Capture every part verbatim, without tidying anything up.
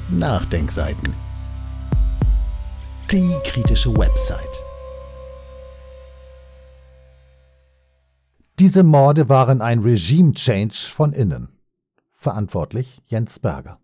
Nachdenkseiten. Die kritische Website. Diese Morde waren ein Regime-Change von innen. Verantwortlich Jens Berger.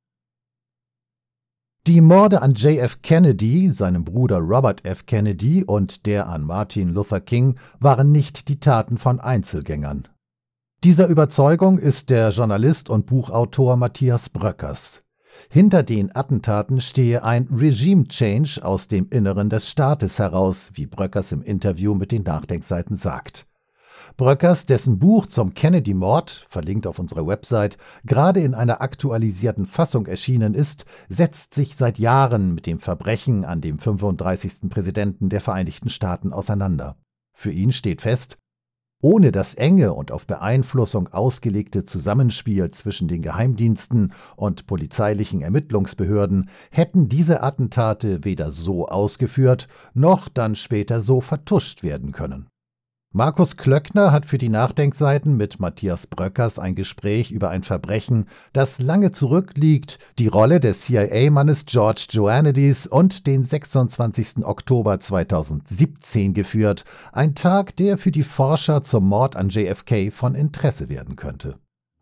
Die Morde an J F Kennedy, seinem Bruder Robert F. Kennedy und der an Martin Luther King waren nicht die Taten von Einzelgängern. Dieser Überzeugung ist der Journalist und Buchautor Matthias Bröckers. Hinter den Attentaten stehe ein Regime-Change aus dem Inneren des Staates heraus, wie Bröckers im Interview mit den Nachdenkseiten sagt. Bröckers, dessen Buch zum Kennedy-Mord, verlinkt auf unserer Website, gerade in einer aktualisierten Fassung erschienen ist, setzt sich seit Jahren mit dem Verbrechen an dem fünfunddreißigsten Präsidenten der Vereinigten Staaten auseinander. Für ihn steht fest: Ohne das enge und auf Beeinflussung ausgelegte Zusammenspiel zwischen den Geheimdiensten und polizeilichen Ermittlungsbehörden hätten diese Attentate weder so ausgeführt, noch dann später so vertuscht werden können. Markus Klöckner hat für die Nachdenkseiten mit Matthias Bröckers ein Gespräch über ein Verbrechen, das lange zurückliegt, die Rolle des C I A-Mannes George Joannidis und den sechsundzwanzigsten Oktober zweitausendsiebzehn geführt, ein Tag, der für die Forscher zum Mord an J F K von Interesse werden könnte.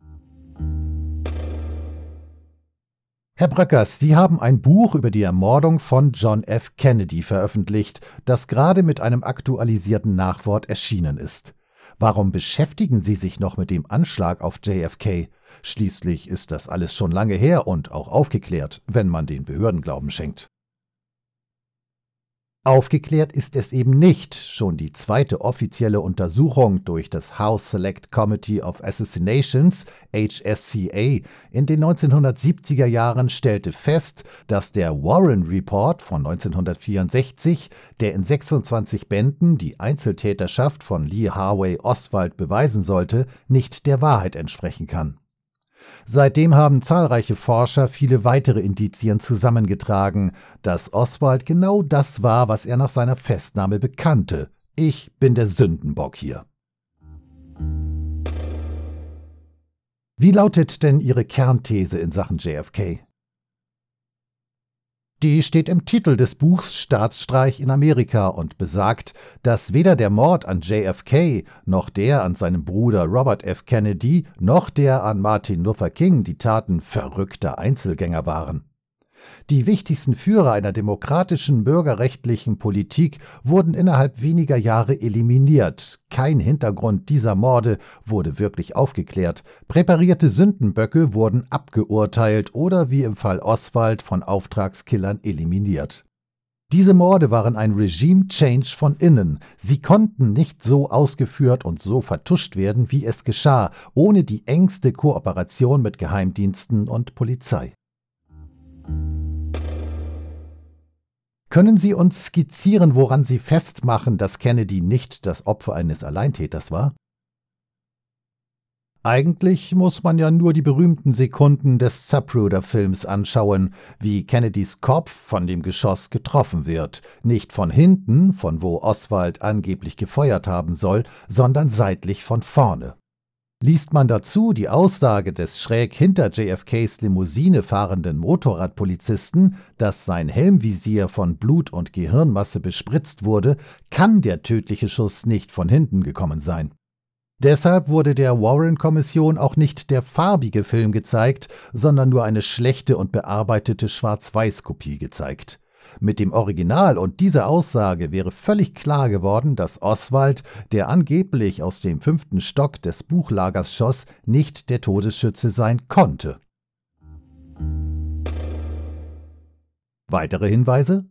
Herr Bröckers, Sie haben ein Buch über die Ermordung von John F. Kennedy veröffentlicht, das gerade mit einem aktualisierten Nachwort erschienen ist. Warum beschäftigen Sie sich noch mit dem Anschlag auf J F K? Schließlich ist das alles schon lange her und auch aufgeklärt, wenn man den Behörden Glauben schenkt. Aufgeklärt ist es eben nicht. Schon die zweite offizielle Untersuchung durch das House Select Committee of Assassinations, H S C A, in den neunzehnhundertsiebziger Jahren stellte fest, dass der Warren Report von neunzehnhundertvierundsechzig, der in sechsundzwanzig Bänden die Einzeltäterschaft von Lee Harvey Oswald beweisen sollte, nicht der Wahrheit entsprechen kann. Seitdem haben zahlreiche Forscher viele weitere Indizien zusammengetragen, dass Oswald genau das war, was er nach seiner Festnahme bekannte: Ich bin der Sündenbock hier. Wie lautet denn Ihre Kernthese in Sachen J F K? Die steht im Titel des Buchs Staatsstreich in Amerika und besagt, dass weder der Mord an J F K, noch der an seinem Bruder Robert F. Kennedy, noch der an Martin Luther King die Taten verrückter Einzelgänger waren. Die wichtigsten Führer einer demokratischen, bürgerrechtlichen Politik wurden innerhalb weniger Jahre eliminiert. Kein Hintergrund dieser Morde wurde wirklich aufgeklärt. Präparierte Sündenböcke wurden abgeurteilt oder wie im Fall Oswald von Auftragskillern eliminiert. Diese Morde waren ein Regime-Change von innen. Sie konnten nicht so ausgeführt und so vertuscht werden, wie es geschah, ohne die engste Kooperation mit Geheimdiensten und Polizei. Können Sie uns skizzieren, woran Sie festmachen, dass Kennedy nicht das Opfer eines Alleintäters war? Eigentlich muss man ja nur die berühmten Sekunden des Zapruder-Films anschauen, wie Kennedys Kopf von dem Geschoss getroffen wird. Nicht von hinten, von wo Oswald angeblich gefeuert haben soll, sondern seitlich von vorne. Liest man dazu die Aussage des schräg hinter J F Ks Limousine fahrenden Motorradpolizisten, dass sein Helmvisier von Blut und Gehirnmasse bespritzt wurde, kann der tödliche Schuss nicht von hinten gekommen sein. Deshalb wurde der Warren-Kommission auch nicht der farbige Film gezeigt, sondern nur eine schlechte und bearbeitete Schwarz-Weiß-Kopie gezeigt. Mit dem Original und dieser Aussage wäre völlig klar geworden, dass Oswald, der angeblich aus dem fünften Stock des Buchlagers schoss, nicht der Todesschütze sein konnte. Weitere Hinweise?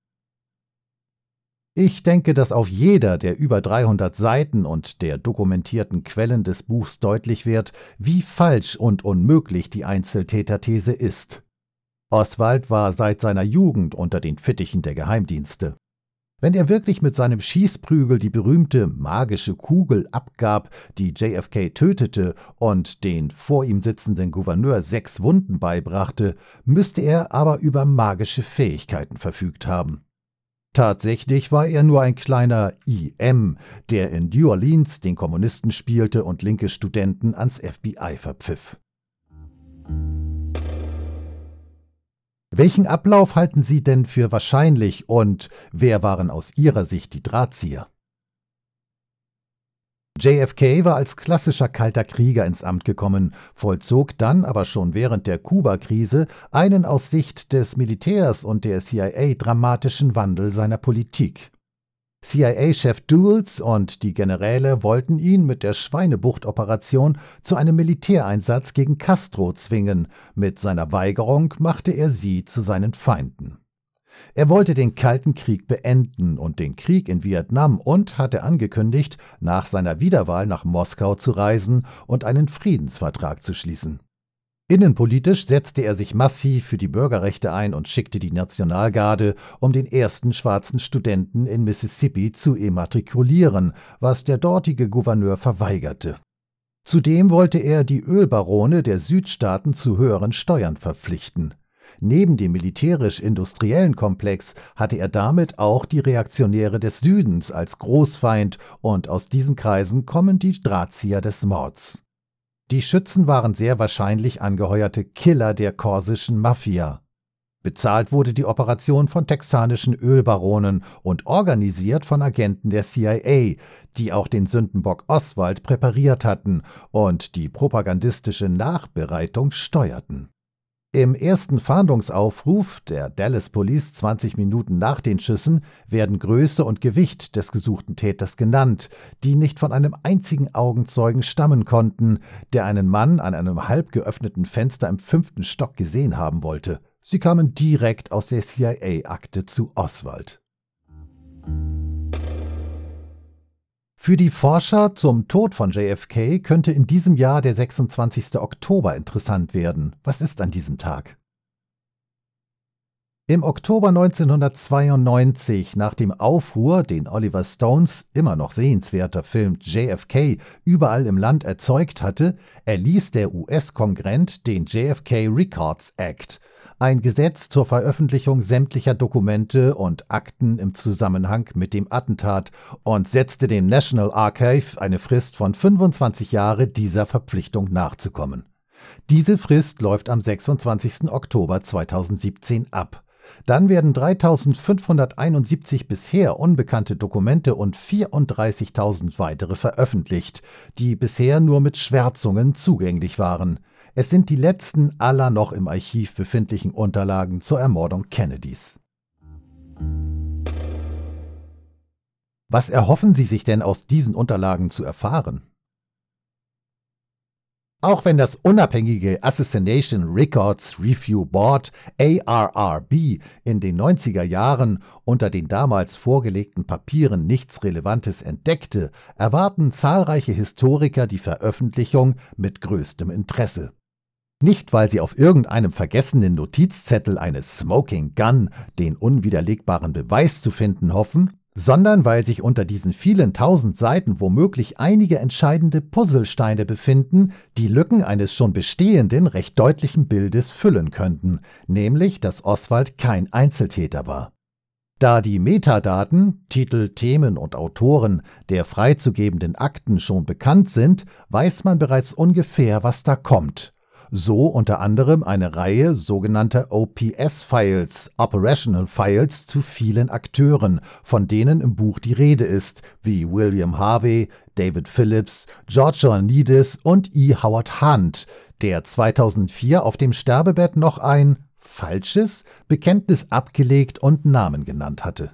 Ich denke, dass auf jeder der über dreihundert Seiten und der dokumentierten Quellen des Buchs deutlich wird, wie falsch und unmöglich die Einzeltäterthese ist. Oswald war seit seiner Jugend unter den Fittichen der Geheimdienste. Wenn er wirklich mit seinem Schießprügel die berühmte magische Kugel abgab, die J F K tötete und den vor ihm sitzenden Gouverneur sechs Wunden beibrachte, müsste er aber über magische Fähigkeiten verfügt haben. Tatsächlich war er nur ein kleiner I M, der in New Orleans den Kommunisten spielte und linke Studenten ans F B I verpfiff. Welchen Ablauf halten Sie denn für wahrscheinlich und wer waren aus Ihrer Sicht die Drahtzieher? J F K war als klassischer kalter Krieger ins Amt gekommen, vollzog dann aber schon während der Kuba-Krise einen aus Sicht des Militärs und der C I A dramatischen Wandel seiner Politik. C I A-Chef Dulles und die Generäle wollten ihn mit der Schweinebucht-Operation zu einem Militäreinsatz gegen Castro zwingen. Mit seiner Weigerung machte er sie zu seinen Feinden. Er wollte den Kalten Krieg beenden und den Krieg in Vietnam und hatte angekündigt, nach seiner Wiederwahl nach Moskau zu reisen und einen Friedensvertrag zu schließen. Innenpolitisch setzte er sich massiv für die Bürgerrechte ein und schickte die Nationalgarde, um den ersten schwarzen Studenten in Mississippi zu immatrikulieren, was der dortige Gouverneur verweigerte. Zudem wollte er die Ölbarone der Südstaaten zu höheren Steuern verpflichten. Neben dem militärisch-industriellen Komplex hatte er damit auch die Reaktionäre des Südens als Großfeind und aus diesen Kreisen kommen die Drahtzieher des Mords. Die Schützen waren sehr wahrscheinlich angeheuerte Killer der korsischen Mafia. Bezahlt wurde die Operation von texanischen Ölbaronen und organisiert von Agenten der C I A, die auch den Sündenbock Oswald präpariert hatten und die propagandistische Nachbereitung steuerten. Im ersten Fahndungsaufruf der Dallas Police zwanzig Minuten nach den Schüssen werden Größe und Gewicht des gesuchten Täters genannt, die nicht von einem einzigen Augenzeugen stammen konnten, der einen Mann an einem halb geöffneten Fenster im fünften Stock gesehen haben wollte. Sie kamen direkt aus der C I A-Akte zu Oswald. Für die Forscher zum Tod von J F K könnte in diesem Jahr der sechsundzwanzigste Oktober interessant werden. Was ist an diesem Tag? Im Oktober neunzehnhundertzweiundneunzig, nach dem Aufruhr, den Oliver Stones immer noch sehenswerter Film J F K überall im Land erzeugt hatte, erließ der U S-Kongress den J F K Records Act, ein Gesetz zur Veröffentlichung sämtlicher Dokumente und Akten im Zusammenhang mit dem Attentat und setzte dem National Archive eine Frist von fünfundzwanzig Jahren, dieser Verpflichtung nachzukommen. Diese Frist läuft am sechsundzwanzigsten Oktober zweitausendsiebzehn ab. Dann werden dreitausendfünfhunderteinundsiebzig bisher unbekannte Dokumente und vierunddreißigtausend weitere veröffentlicht, die bisher nur mit Schwärzungen zugänglich waren. Es sind die letzten aller noch im Archiv befindlichen Unterlagen zur Ermordung Kennedys. Was erhoffen Sie sich denn aus diesen Unterlagen zu erfahren? Auch wenn das unabhängige Assassination Records Review Board A R R B in den neunziger Jahren unter den damals vorgelegten Papieren nichts Relevantes entdeckte, erwarten zahlreiche Historiker die Veröffentlichung mit größtem Interesse. Nicht, weil sie auf irgendeinem vergessenen Notizzettel eines Smoking Gun den unwiderlegbaren Beweis zu finden hoffen, sondern weil sich unter diesen vielen tausend Seiten womöglich einige entscheidende Puzzlesteine befinden, die Lücken eines schon bestehenden, recht deutlichen Bildes füllen könnten, nämlich, dass Oswald kein Einzeltäter war. Da die Metadaten, Titel, Themen und Autoren der freizugebenden Akten schon bekannt sind, weiß man bereits ungefähr, was da kommt. So unter anderem eine Reihe sogenannter O P S-Files, Operational Files, zu vielen Akteuren, von denen im Buch die Rede ist, wie William Harvey, David Phillips, George Ioannidis und E. Howard Hunt, der zweitausendvier auf dem Sterbebett noch ein falsches Bekenntnis abgelegt und Namen genannt hatte.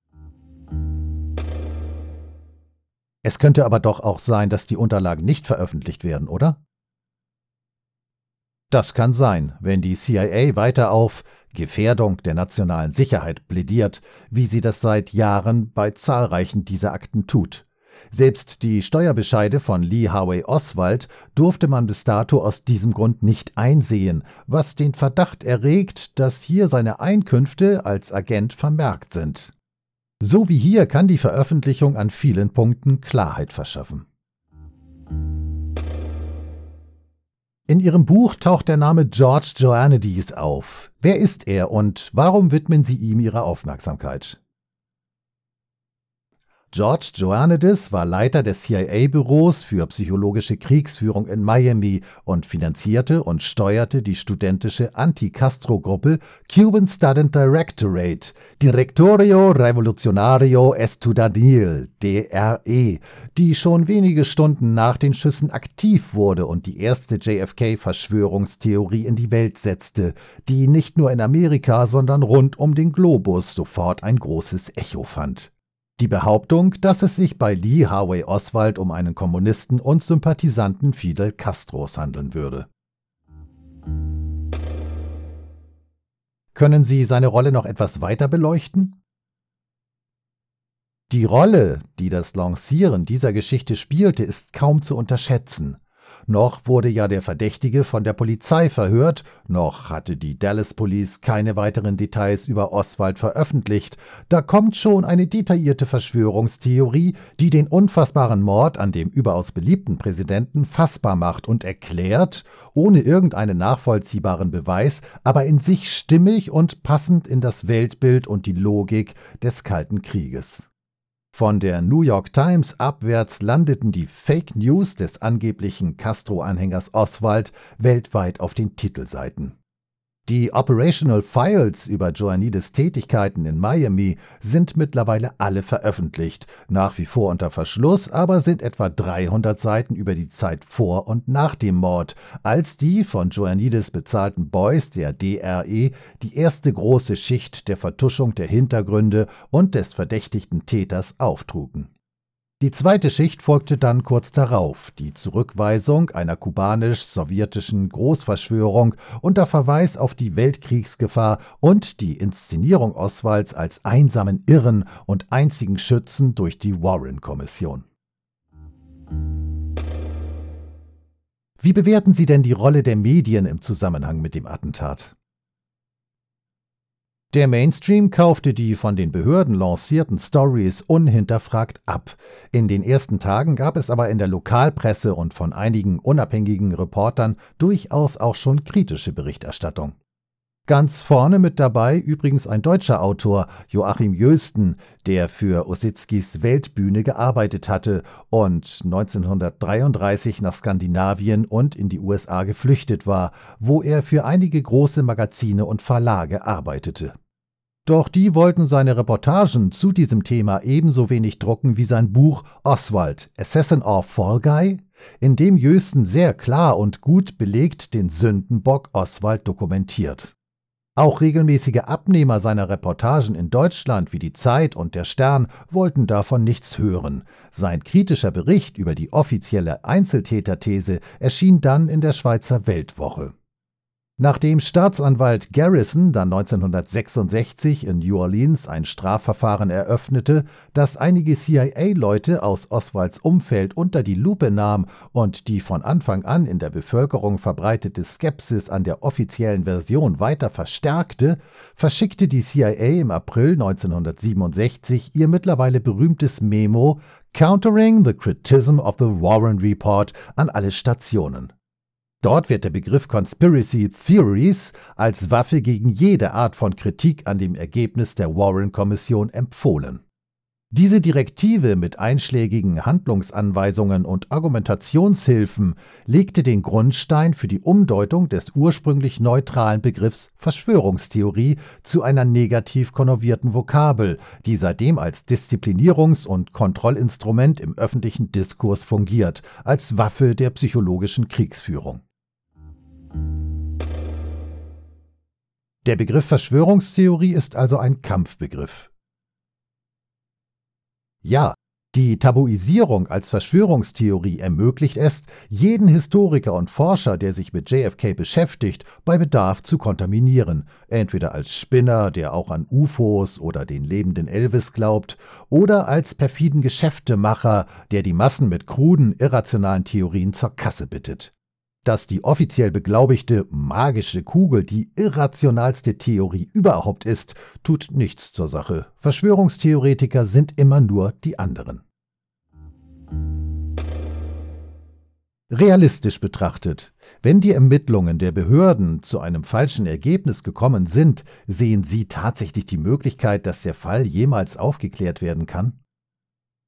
Es könnte aber doch auch sein, dass die Unterlagen nicht veröffentlicht werden, oder? Das kann sein, wenn die C I A weiter auf Gefährdung der nationalen Sicherheit plädiert, wie sie das seit Jahren bei zahlreichen dieser Akten tut. Selbst die Steuerbescheide von Lee Harvey Oswald durfte man bis dato aus diesem Grund nicht einsehen, was den Verdacht erregt, dass hier seine Einkünfte als Agent vermerkt sind. So wie hier kann die Veröffentlichung an vielen Punkten Klarheit verschaffen. In Ihrem Buch taucht der Name George Ioannidis auf. Wer ist er und warum widmen Sie ihm Ihre Aufmerksamkeit? George Ioannidis war Leiter des C I A-Büros für psychologische Kriegsführung in Miami und finanzierte und steuerte die studentische Anti-Castro-Gruppe Cuban Student Directorate, Directorio Revolucionario Estudiantil, D R E, die schon wenige Stunden nach den Schüssen aktiv wurde und die erste J F K-Verschwörungstheorie in die Welt setzte, die nicht nur in Amerika, sondern rund um den Globus sofort ein großes Echo fand. Die Behauptung, dass es sich bei Lee Harvey Oswald um einen Kommunisten und Sympathisanten Fidel Castros handeln würde. Können Sie seine Rolle noch etwas weiter beleuchten? Die Rolle, die das Lancieren dieser Geschichte spielte, ist kaum zu unterschätzen. Noch wurde ja der Verdächtige von der Polizei verhört, noch hatte die Dallas Police keine weiteren Details über Oswald veröffentlicht. Da kommt schon eine detaillierte Verschwörungstheorie, die den unfassbaren Mord an dem überaus beliebten Präsidenten fassbar macht und erklärt, ohne irgendeinen nachvollziehbaren Beweis, aber in sich stimmig und passend in das Weltbild und die Logik des Kalten Krieges. Von der New York Times abwärts landeten die Fake News des angeblichen Castro-Anhängers Oswald weltweit auf den Titelseiten. Die Operational Files über Ioannidis Tätigkeiten in Miami sind mittlerweile alle veröffentlicht, nach wie vor unter Verschluss, aber sind etwa dreihundert Seiten über die Zeit vor und nach dem Mord, als die von Ioannidis bezahlten Boys der D R E die erste große Schicht der Vertuschung der Hintergründe und des verdächtigten Täters auftrugen. Die zweite Schicht folgte dann kurz darauf, die Zurückweisung einer kubanisch-sowjetischen Großverschwörung unter Verweis auf die Weltkriegsgefahr und die Inszenierung Oswalds als einsamen Irren und einzigen Schützen durch die Warren-Kommission. Wie bewerten Sie denn die Rolle der Medien im Zusammenhang mit dem Attentat? Der Mainstream kaufte die von den Behörden lancierten Stories unhinterfragt ab. In den ersten Tagen gab es aber in der Lokalpresse und von einigen unabhängigen Reportern durchaus auch schon kritische Berichterstattung. Ganz vorne mit dabei übrigens ein deutscher Autor, Joachim Jösten, der für Ossietzkis Weltbühne gearbeitet hatte und neunzehnhundertdreiunddreißig nach Skandinavien und in die U S A geflüchtet war, wo er für einige große Magazine und Verlage arbeitete. Doch die wollten seine Reportagen zu diesem Thema ebenso wenig drucken wie sein Buch Oswald, Assassin or Fall Guy, in dem Jösten sehr klar und gut belegt den Sündenbock Oswald dokumentiert. Auch regelmäßige Abnehmer seiner Reportagen in Deutschland wie die Zeit und der Stern wollten davon nichts hören. Sein kritischer Bericht über die offizielle Einzeltäterthese erschien dann in der Schweizer Weltwoche. Nachdem Staatsanwalt Garrison dann neunzehnhundertsechsundsechzig in New Orleans ein Strafverfahren eröffnete, das einige C I A-Leute aus Oswalds Umfeld unter die Lupe nahm und die von Anfang an in der Bevölkerung verbreitete Skepsis an der offiziellen Version weiter verstärkte, verschickte die C I A im April neunzehnhundertsiebenundsechzig ihr mittlerweile berühmtes Memo Countering the Criticism of the Warren Report an alle Stationen. Dort wird der Begriff Conspiracy Theories als Waffe gegen jede Art von Kritik an dem Ergebnis der Warren-Kommission empfohlen. Diese Direktive mit einschlägigen Handlungsanweisungen und Argumentationshilfen legte den Grundstein für die Umdeutung des ursprünglich neutralen Begriffs Verschwörungstheorie zu einer negativ konnovierten Vokabel, die seitdem als Disziplinierungs- und Kontrollinstrument im öffentlichen Diskurs fungiert, als Waffe der psychologischen Kriegsführung. Der Begriff Verschwörungstheorie ist also ein Kampfbegriff. Ja, die Tabuisierung als Verschwörungstheorie ermöglicht es, jeden Historiker und Forscher, der sich mit J F K beschäftigt, bei Bedarf zu kontaminieren, entweder als Spinner, der auch an U F Os oder den lebenden Elvis glaubt, oder als perfiden Geschäftemacher, der die Massen mit kruden, irrationalen Theorien zur Kasse bittet. Dass die offiziell beglaubigte magische Kugel die irrationalste Theorie überhaupt ist, tut nichts zur Sache. Verschwörungstheoretiker sind immer nur die anderen. Realistisch betrachtet, wenn die Ermittlungen der Behörden zu einem falschen Ergebnis gekommen sind, sehen Sie tatsächlich die Möglichkeit, dass der Fall jemals aufgeklärt werden kann?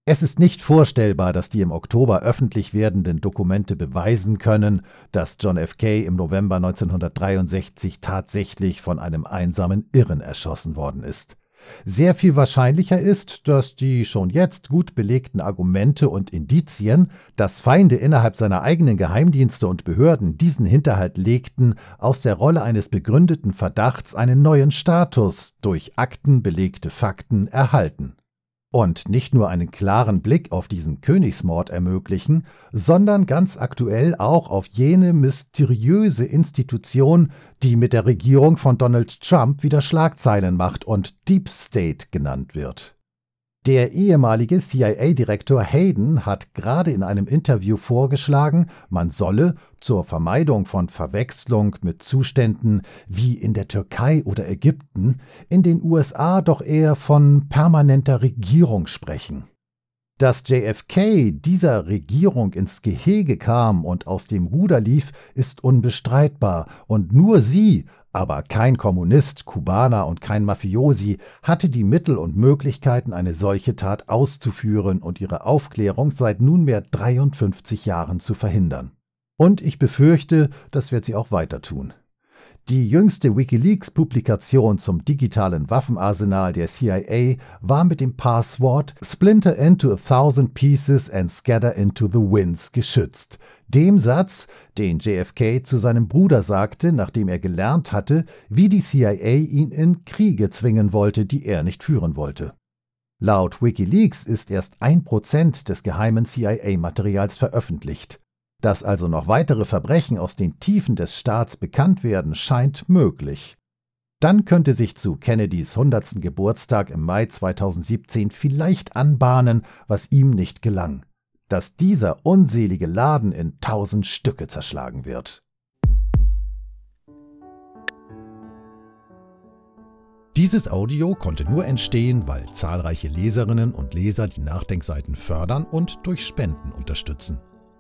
Es ist nicht vorstellbar, dass die im Oktober öffentlich werdenden Dokumente beweisen können, dass John F. K. im November neunzehnhundertdreiundsechzig tatsächlich von einem einsamen Irren erschossen worden ist. Sehr viel wahrscheinlicher ist, dass die schon jetzt gut belegten Argumente und Indizien, dass Feinde innerhalb seiner eigenen Geheimdienste und Behörden diesen Hinterhalt legten, aus der Rolle eines begründeten Verdachts einen neuen Status durch aktenbelegte Fakten erhalten. Und nicht nur einen klaren Blick auf diesen Königsmord ermöglichen, sondern ganz aktuell auch auf jene mysteriöse Institution, die mit der Regierung von Donald Trump wieder Schlagzeilen macht und Deep State genannt wird. Der ehemalige C I A-Direktor Hayden hat gerade in einem Interview vorgeschlagen, man solle zur Vermeidung von Verwechslung mit Zuständen wie in der Türkei oder Ägypten in den U S A doch eher von permanenter Regierung sprechen. Dass J F K dieser Regierung ins Gehege kam und aus dem Ruder lief, ist unbestreitbar, und nur sie, aber kein Kommunist, Kubaner und kein Mafiosi, hatte die Mittel und Möglichkeiten, eine solche Tat auszuführen und ihre Aufklärung seit nunmehr dreiundfünfzig Jahren zu verhindern. Und ich befürchte, das wird sie auch weiter tun. Die jüngste WikiLeaks-Publikation zum digitalen Waffenarsenal der C I A war mit dem Passwort Splinter into a thousand pieces and scatter into the winds geschützt. Dem Satz, den J F K zu seinem Bruder sagte, nachdem er gelernt hatte, wie die C I A ihn in Kriege zwingen wollte, die er nicht führen wollte. Laut WikiLeaks ist erst ein Prozent des geheimen C I A-Materials veröffentlicht. Dass also noch weitere Verbrechen aus den Tiefen des Staats bekannt werden, scheint möglich. Dann könnte sich zu Kennedys hundertsten Geburtstag im Mai zweitausendsiebzehn vielleicht anbahnen, was ihm nicht gelang: dass dieser unselige Laden in tausend Stücke zerschlagen wird. Dieses Audio konnte nur entstehen, weil zahlreiche Leserinnen und Leser die Nachdenkseiten fördern und durch Spenden unterstützen.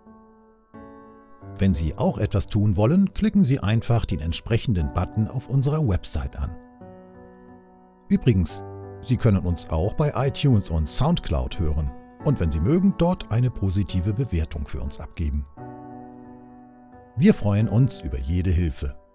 Wenn Sie auch etwas tun wollen, klicken Sie einfach den entsprechenden Button auf unserer Website an. Übrigens, Sie können uns auch bei iTunes und Soundcloud hören und wenn Sie mögen, dort eine positive Bewertung für uns abgeben. Wir freuen uns über jede Hilfe.